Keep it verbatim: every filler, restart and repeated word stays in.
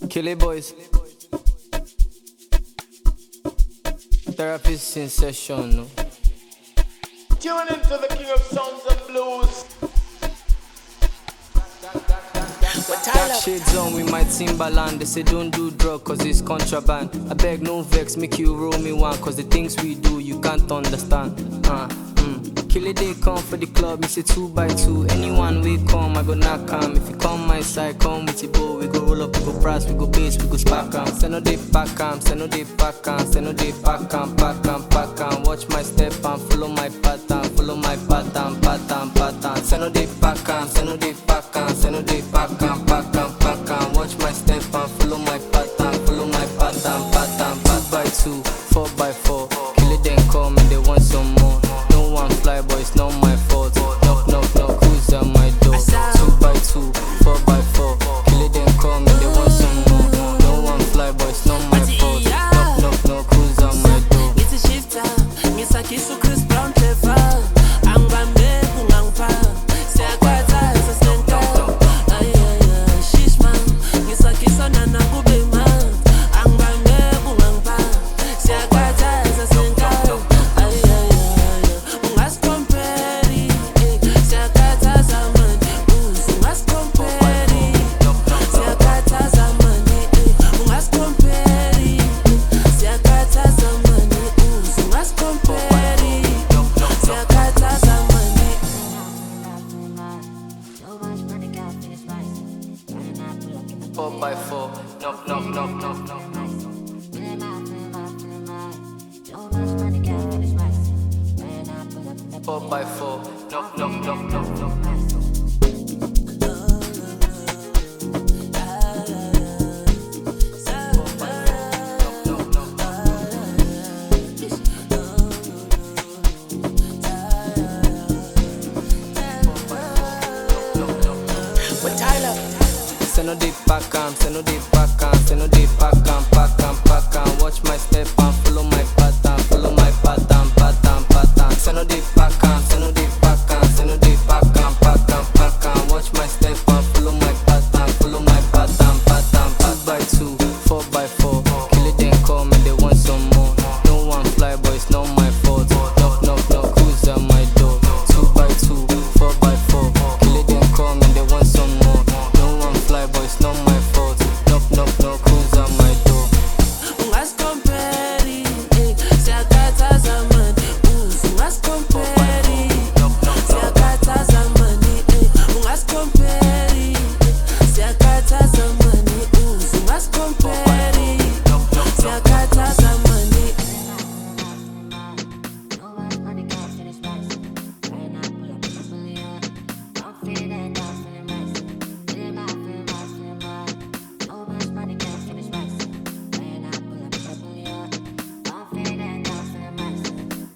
Kill it, boys. Therapist in session. No? Tune into the king of sounds and blues. Dark shades on with my Timberland. They say don't do drug cause it's contraband. I beg no vex, make you roll me one. Cause the things we do you can't understand. uh, mm. Kill it, they come for the club, me say two by two. Anyone we come, I go knock 'em. If you come my side, come with your bow. We go roll up, we go brass, we go bass, we go spark 'em. Send no day pack 'em, send no day pack 'em, send no day pack 'em, pack 'em, pack 'em. Watch my step and follow my pattern, follow my pattern, pattern, pattern. Send no day pack 'em, send no day pack 'em, send no day pack 'em, pack 'em, pack 'em. Watch my step and follow my pattern, follow my pattern, pattern. Two by two, four by four. Kill it, then come and they want some more. No one fly, boy, it's not my fault. Knock, knock, knock, who's at my door? Two by two, four by four. Kill it, then come and they want some more. No one fly, boy, it's not my fault. Knock, knock, knock, who's at my door? It's a shifter, it's a kiss of Chris Brown clever. I'm Bambe, Pungangpa, Seakwata, it's a center. Ay, ay, ay, Shishman, it's a kiss on Nana Kubema. I'm Bambe, Pungangpa, Seakwata, it's a center. Ay, ay, ay, Ungas comperi, Seakwata Zamani, Ungas comperi, Seakwata Zamani, Ungas comperi, Seakwata Zamani, Ungas comperi, Seakwata Zamani. Four by four, knock, knock, knock, knock, knock. Four by four, knock, knock, knock, knock, knock. Send no day pack 'em, send no day pack 'em, send no day pack 'em, pack 'em, pack 'em. Watch my step and follow my pattern, follow my pattern, pattern, pattern. Send no day pack 'em, send no day pack 'em, send no day pack 'em, pack 'em, pack 'em. Watch my step and follow my